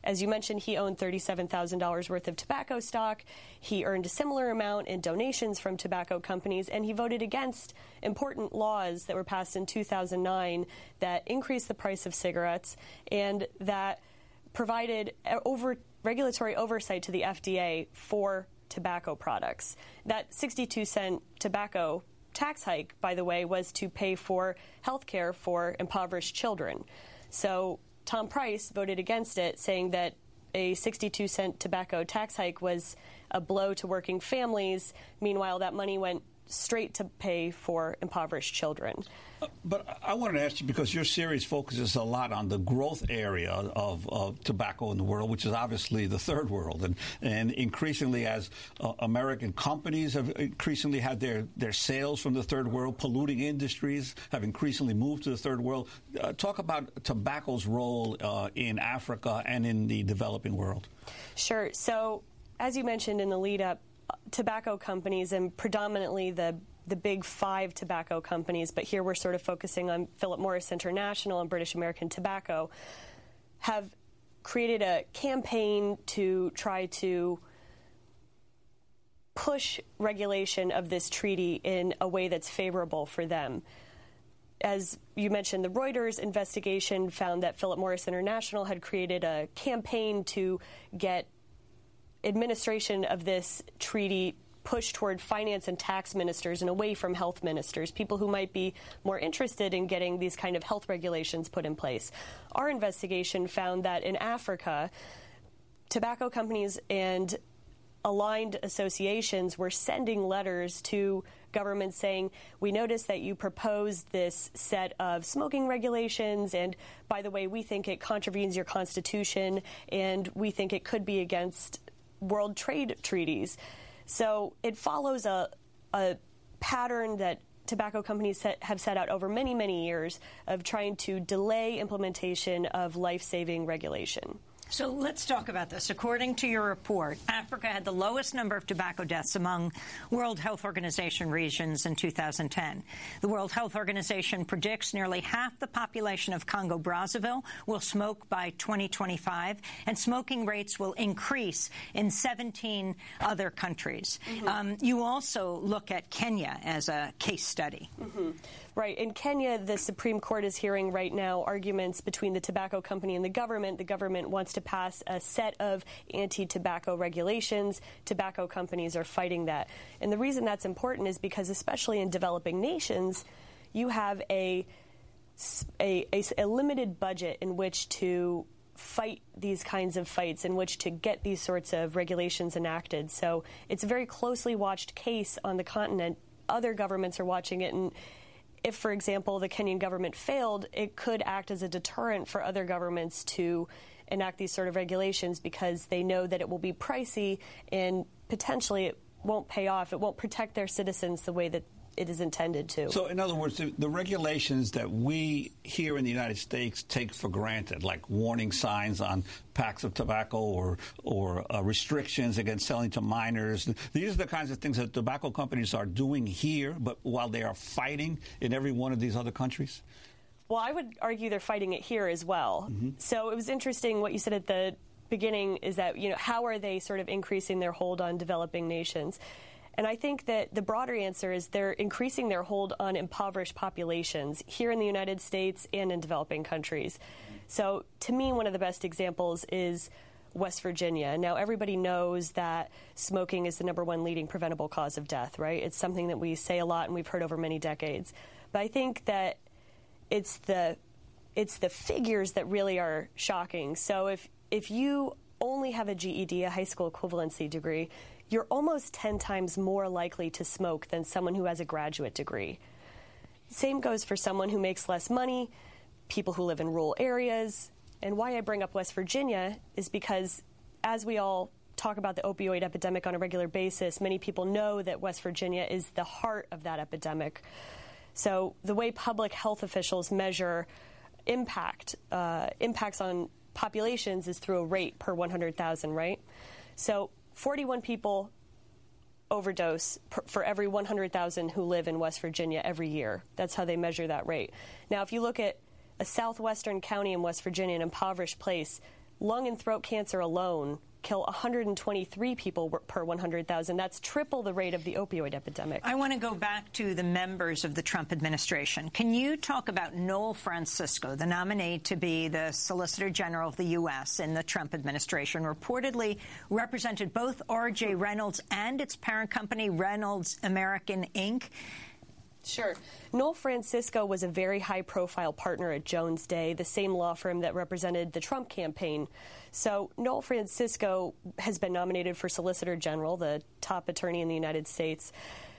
As you mentioned, he owned $37,000 worth of tobacco stock. He earned a similar amount in donations from tobacco companies, and he voted against important laws that were passed in 2009 that increased the price of cigarettes and that provided regulatory oversight to the FDA for tobacco products. That 62-cent tobacco tax hike, by the way, was to pay for health care for impoverished children. So Tom Price voted against it, saying that a 62-cent tobacco tax hike was a blow to working families. Meanwhile, that money went straight to pay for impoverished children. But I wanted to ask you, because your series focuses a lot on the growth area of tobacco in the world, which is obviously the third world. And increasingly, as American companies have increasingly had their sales from the third world, polluting industries have increasingly moved to the third world. Talk about tobacco's role in Africa and in the developing world. Sure. So, as you mentioned in the lead-up, tobacco companies, and predominantly the big five tobacco companies, but here we're sort of focusing on Philip Morris International and British American Tobacco, have created a campaign to try to push regulation of this treaty in a way that's favorable for them. As you mentioned, the Reuters investigation found that Philip Morris International had created a campaign to get administration of this treaty pushed toward finance and tax ministers and away from health ministers, people who might be more interested in getting these kind of health regulations put in place. Our investigation found that in Africa, tobacco companies and aligned associations were sending letters to governments saying, we noticed that you proposed this set of smoking regulations, and by the way, we think it contravenes your constitution, and we think it could be against world trade treaties. So it follows a pattern that tobacco companies have set out over many, many years of trying to delay implementation of life-saving regulation. So let's talk about this. According to your report, Africa had the lowest number of tobacco deaths among World Health Organization regions in 2010. The World Health Organization predicts nearly half the population of Congo-Brazzaville will smoke by 2025, and smoking rates will increase in 17 other countries. Mm-hmm. You also look at Kenya as a case study. Mm-hmm. Right. In Kenya, the Supreme Court is hearing right now arguments between the tobacco company and the government. The government wants to pass a set of anti-tobacco regulations. Tobacco companies are fighting that. And the reason that's important is because, especially in developing nations, you have a limited budget in which to fight these kinds of fights, in which to get these sorts of regulations enacted. So it's a very closely watched case on the continent. Other governments are watching it, and if, for example, the Kenyan government failed, it could act as a deterrent for other governments to enact these sort of regulations, because they know that it will be pricey and potentially it won't pay off. It won't protect their citizens the way that it is intended to. So, in other words, the regulations that we here in the United States take for granted, like warning signs on packs of tobacco or restrictions against selling to minors, these are the kinds of things that tobacco companies are doing here, but while they are fighting in every one of these other countries? Well, I would argue they're fighting it here as well. Mm-hmm. So it was interesting what you said at the beginning, is that, how are they sort of increasing their hold on developing nations? And I think that the broader answer is they're increasing their hold on impoverished populations here in the United States and in developing countries. So to me, one of the best examples is West Virginia. Now, everybody knows that smoking is the #1 leading preventable cause of death, right? It's something that we say a lot and we've heard over many decades. But I think that it's the figures that really are shocking. So if you only have a GED, a high school equivalency degree, you're almost 10 times more likely to smoke than someone who has a graduate degree. Same goes for someone who makes less money, people who live in rural areas. And why I bring up West Virginia is because, as we all talk about the opioid epidemic on a regular basis, many people know that West Virginia is the heart of that epidemic. So the way public health officials measure impacts on populations is through a rate per 100,000, right? So 41 people overdose for every 100,000 who live in West Virginia every year. That's how they measure that rate. Now, if you look at a southwestern county in West Virginia, an impoverished place, lung and throat cancer alone kill 123 people per 100,000. That's triple the rate of the opioid epidemic. I want to go back to the members of the Trump administration. Can you talk about Noel Francisco, the nominee to be the Solicitor General of the U.S. in the Trump administration, reportedly represented both R.J. Reynolds and its parent company, Reynolds American Inc.? Sure. Noel Francisco was a very high-profile partner at Jones Day, the same law firm that represented the Trump campaign. So Noel Francisco has been nominated for Solicitor General, the top attorney in the United States.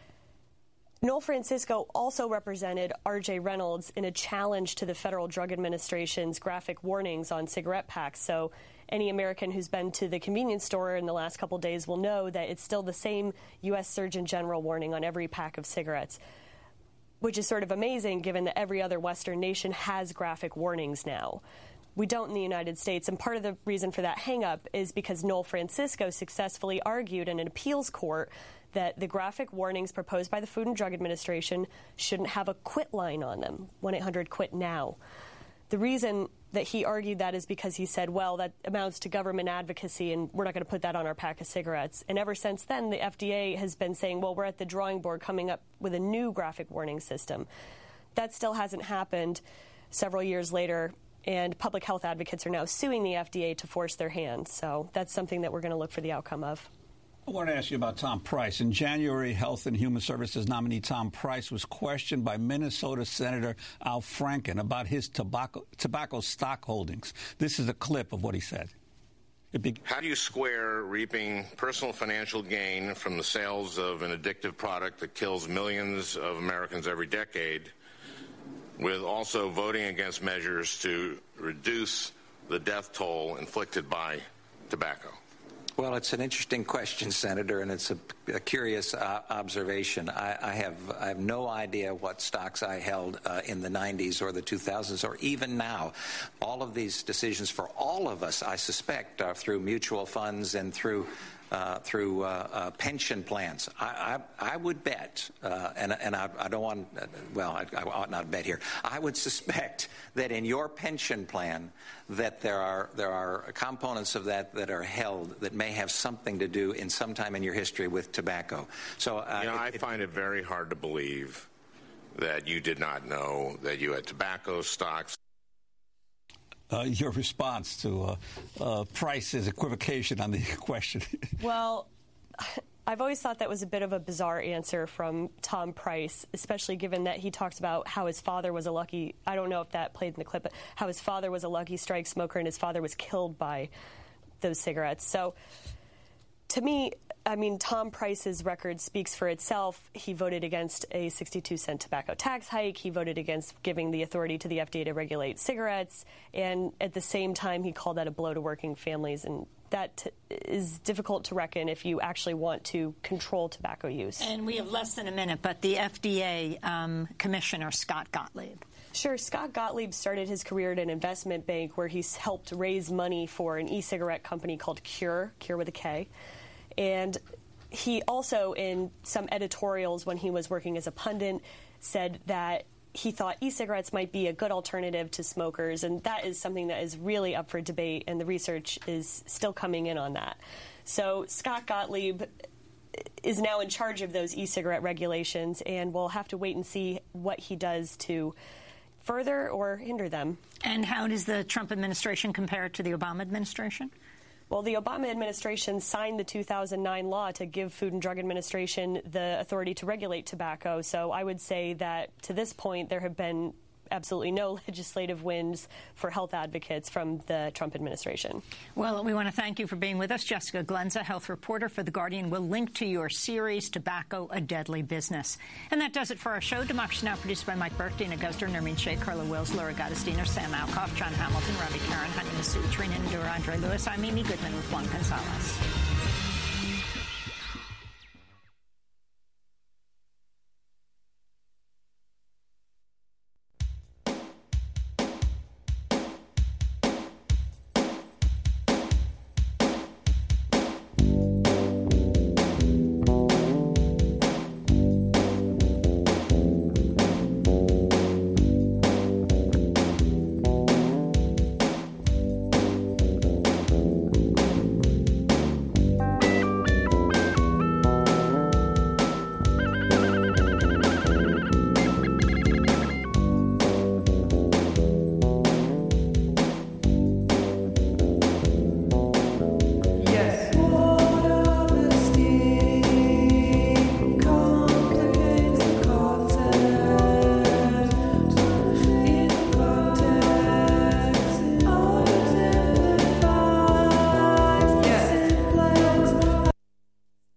Noel Francisco also represented R.J. Reynolds in a challenge to the Federal Drug Administration's graphic warnings on cigarette packs. So any American who's been to the convenience store in the last couple days will know that it's still the same U.S. Surgeon General warning on every pack of cigarettes, which is sort of amazing given that every other Western nation has graphic warnings now. We don't in the United States, and part of the reason for that hang-up is because Noel Francisco successfully argued in an appeals court that the graphic warnings proposed by the Food and Drug Administration shouldn't have a quit line on them, 1-800-QUIT-NOW. The reason that he argued that is because he said, well, that amounts to government advocacy and we're not going to put that on our pack of cigarettes. And ever since then, the FDA has been saying, well, we're at the drawing board coming up with a new graphic warning system. That still hasn't happened several years later, and public health advocates are now suing the FDA to force their hand. So that's something that we're going to look for the outcome of. I want to ask you about Tom Price. In January, Health and Human Services nominee Tom Price was questioned by Minnesota Senator Al Franken about his tobacco stock holdings. This is a clip of what he said. How do you square reaping personal financial gain from the sales of an addictive product that kills millions of Americans every decade with also voting against measures to reduce the death toll inflicted by tobacco? Well, it's an interesting question, Senator, and it's a curious observation. I have no idea what stocks I held in the 90s or the 2000s or even now. All of these decisions for all of us, I suspect, are through mutual funds and through pension plans. I would bet, and I don't want, well, I ought not bet here. I would suspect that in your pension plan that there are components of that are held that may have something to do in some time in your history with tobacco. So I find it very hard to believe that you did not know that you had tobacco stocks. Your response to Price's equivocation on the question. Well, I've always thought that was a bit of a bizarre answer from Tom Price, especially given that he talks about how his father was a lucky, I don't know if that played in the clip, but how his father was a Lucky Strike smoker and his father was killed by those cigarettes. So to me, I mean, Tom Price's record speaks for itself. He voted against a 62-cent tobacco tax hike. He voted against giving the authority to the FDA to regulate cigarettes. And at the same time, he called that a blow to working families. And that is difficult to reckon if you actually want to control tobacco use. And we have less than a minute, but the FDA Commissioner, Scott Gottlieb. Sure. Scott Gottlieb started his career at an investment bank where he's helped raise money for an e-cigarette company called Cure with a K. And he also, in some editorials when he was working as a pundit, said that he thought e-cigarettes might be a good alternative to smokers, and that is something that is really up for debate, and the research is still coming in on that. So Scott Gottlieb is now in charge of those e-cigarette regulations, and we'll have to wait and see what he does to further or hinder them. And how does the Trump administration compare to the Obama administration? Well, the Obama administration signed the 2009 law to give Food and Drug Administration the authority to regulate tobacco. So I would say that to this point, there have been absolutely no legislative wins for health advocates from the Trump administration. Well, we want to thank you for being with us. Jessica Glenza, health reporter for The Guardian, will link to your series, Tobacco, A Deadly Business. And that does it for our show. Democracy Now! Produced by Mike Burke, Dina Guzder, Nermeen Sheikh, Carla Wills, Laura Gottesdiener, Sam Alcoff, John Hamilton, Ravi Karan, Honey Masood, Trina Ndura, Andre Lewis. I'm Amy Goodman with Juan Gonzalez.